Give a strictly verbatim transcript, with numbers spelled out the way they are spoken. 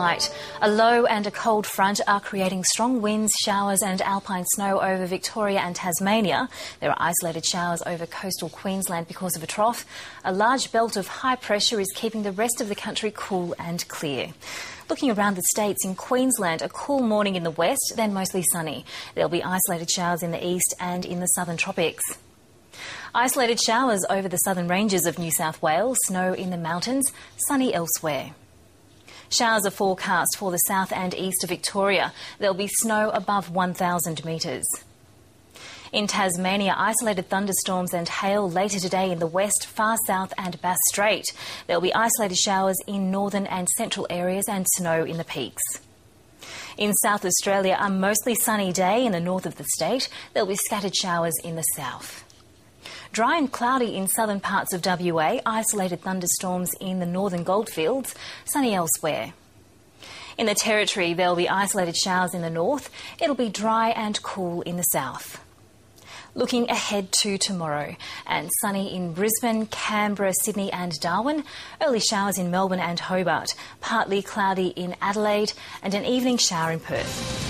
tonight. A low and a cold front are creating strong winds, showers and alpine snow over Victoria and Tasmania. There are isolated showers over coastal Queensland because of a trough. A large belt of high pressure is keeping the rest of the country cool and clear. Looking around the states, in Queensland, a cool morning in the west, then mostly sunny. There'll be isolated showers in the east and in the southern tropics. Isolated showers over the southern ranges of New South Wales, snow in the mountains, sunny elsewhere. Showers are forecast for the south and east of Victoria. There'll be snow above one thousand metres. In Tasmania, isolated thunderstorms and hail later today in the west, far south and Bass Strait. There'll be isolated showers in northern and central areas and snow in the peaks. In South Australia, a mostly sunny day in the north of the state. There'll be scattered showers in the south. Dry and cloudy in southern parts of W A, isolated thunderstorms in the northern goldfields, sunny elsewhere. In the Territory, there'll be isolated showers in the north. It'll be dry and cool in the south. Looking ahead to tomorrow, and sunny in Brisbane, Canberra, Sydney and Darwin, early showers in Melbourne and Hobart, partly cloudy in Adelaide and an evening shower in Perth.